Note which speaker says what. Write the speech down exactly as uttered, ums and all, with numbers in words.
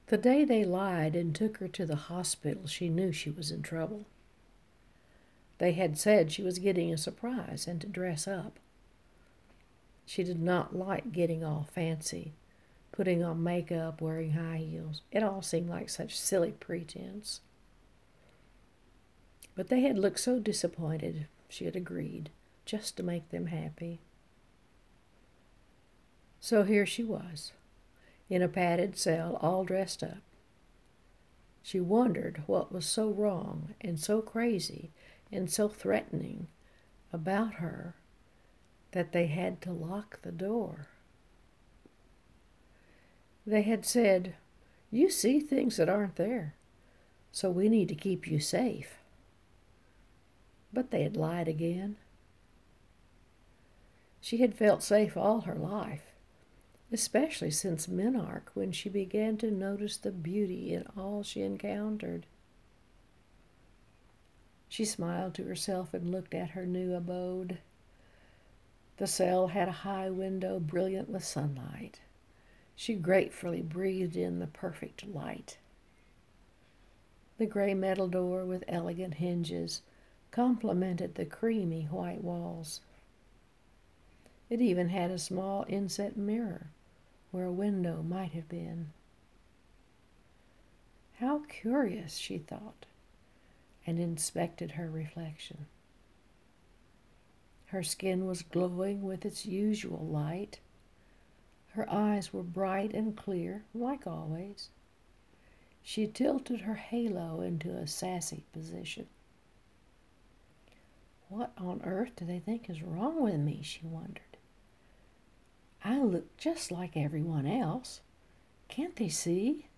Speaker 1: The day they lied and took her to the hospital, she knew she was in trouble. They had said she was getting a surprise and to dress up. She did not like getting all fancy, putting on makeup, wearing high heels. It all seemed like such silly pretense. But they had looked so disappointed, she had agreed, just to make them happy. So here she was, in a padded cell, all dressed up. She wondered what was so wrong and so crazy and so threatening about her that they had to lock the door. They had said, "You see things that aren't there, so we need to keep you safe." But they had lied again. She had felt safe all her life, especially since Minark, when she began to notice the beauty in all she encountered. She smiled to herself and looked at her new abode. The cell had a high window brilliant with sunlight. She gratefully breathed in the perfect light. The gray metal door with elegant hinges complemented the creamy white walls. It even had a small inset mirror where a window might have been. How curious, she thought, and inspected her reflection. Her skin was glowing with its usual light. Her eyes were bright and clear, like always. She tilted her halo into a sassy position. What on earth do they think is wrong with me, she wondered. I look just like everyone else. Can't they see?